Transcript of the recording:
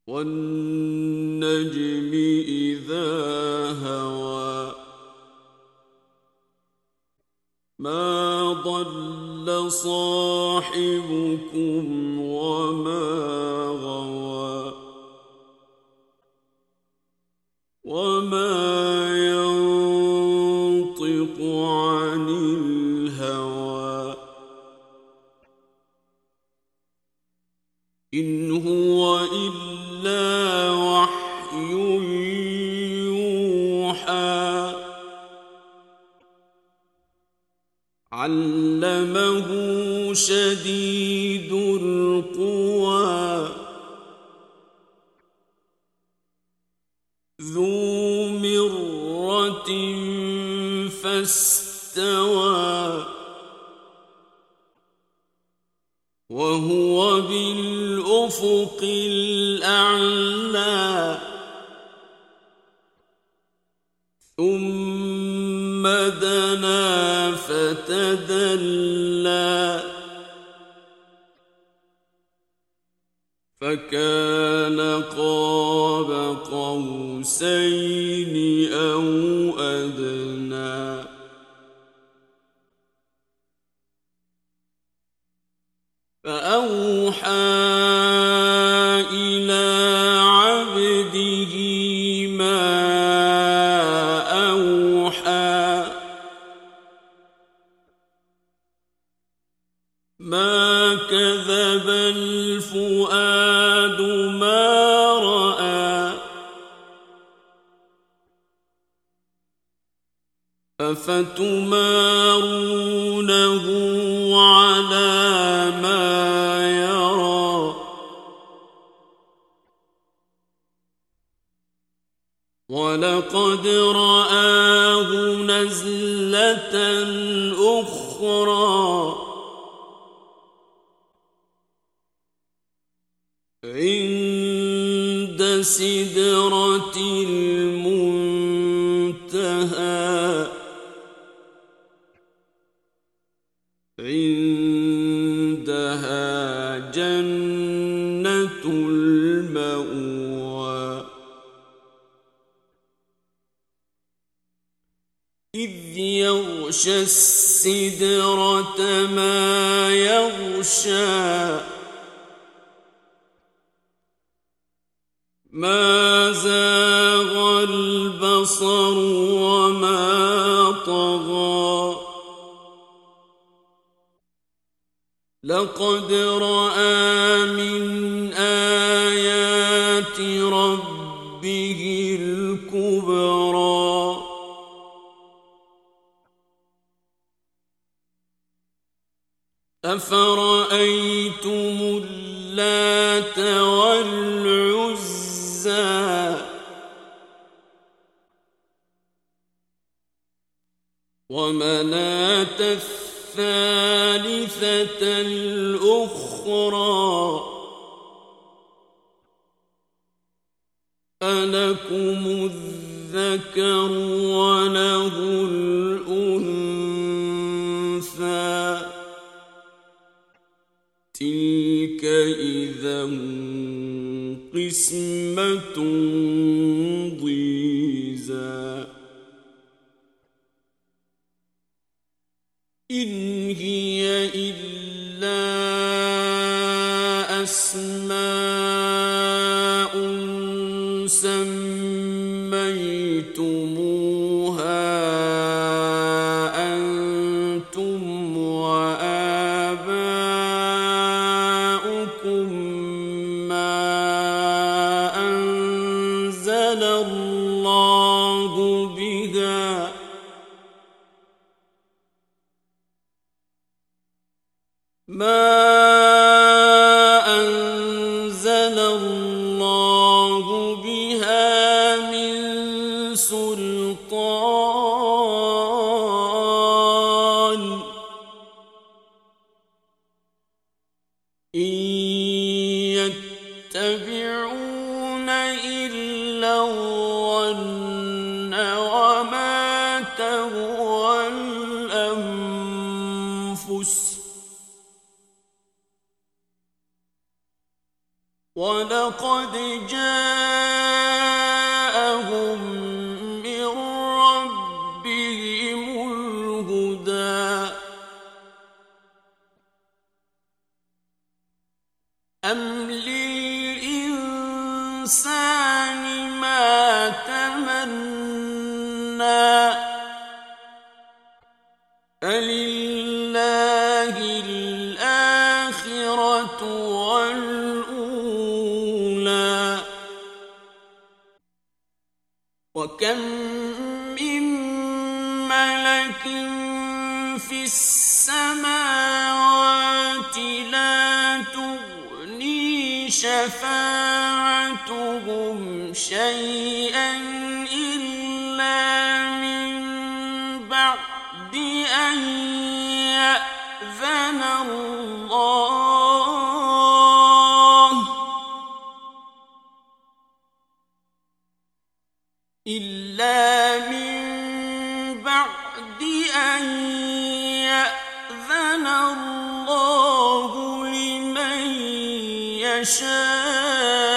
وَالنَّجْمِ إِذَا هَوَى مَا ضَلَّ صَاحِبُكُمْ وَمَا غَوَى وَمَا يَنطِقُ عَنِ الْهَوَى إِنْ هُوَ إِلَّا وَحْيٌ يُوحَىٰ عَلَّمَهُ شَدِيدُ الْقُوَىٰ ذُو مِرَّةٍ فَاسْتَوَىٰ وَهُوَ بِالْأُفُقِ الْأَعْلَىٰ ثُمَّ دَنَا فَتَدَلَّىٰ فَكَانَ قَابَ قَوْسَيْنِ أَوْ أَدْنَىٰ فَأَوْحَىٰ إِلَىٰ عَبْدِهِ مَا أَوْحَىٰ مَا كَذَبَ الْفُؤَادُ مَا رَأَىٰ أَفَتُمَارُونَهُ عَلَىٰ مَا يَرَىٰ وَلَقَدْ رَآهُ نَزْلَةً أُخْرَىٰ عِندَ سِدْرَةِ الْمُنتَهَىٰ عِندَهَا جَنَّةُ الْمَأْوَىٰ إِذْ يَغْشَى السِّدْرَةَ مَا يَغْشَىٰ مَا زَاغَ الْبَصَرُ وَمَا طَغَىٰ لَقَدْ رَأَىٰ مِنْ آيَاتِ رَبِّهِ الْكُبْرَىٰ أَفَرَأَيْتُمُ اللَّاتَ وَالْعُزَّىٰ وَمَنَاةَ الثَّالِثَةَ الْأُخْرَىٰ أَلَكُمُ الذَّكَرُ وَلَهُ الْأُنثَىٰ تِلْكَ إِذًا قِسْمَةٌ ضِيزَىٰ إِنْ هِيَ إِلَّا أَسْمَاءٌ سَمَّيْتُمُوهَا أَنْتُمْ وَآبَاؤُكُم مَّا أَنزَلَ اللَّهُ بِهَا مِن سُلْطَانٍ وَلَقَدْ جَاءَهُم مِّن رَّبِّهِمُ الْهُدَىٰ أَمْ لِلْإِنسَانِ مَا تَمَنَّىٰ فَلِلَّهِ الْآخِرَةُ وَالْأُولَىٰ وَكَم مِّن مَّلَكٍ فِي السَّمَاوَاتِ لَا تُغْنِي شَفَاعَتُهُمْ شَيْئًا إِلَّا مِن بَعْدِ أَن يَأْذَنَ اللَّهُ لِمَن يَشَاءُ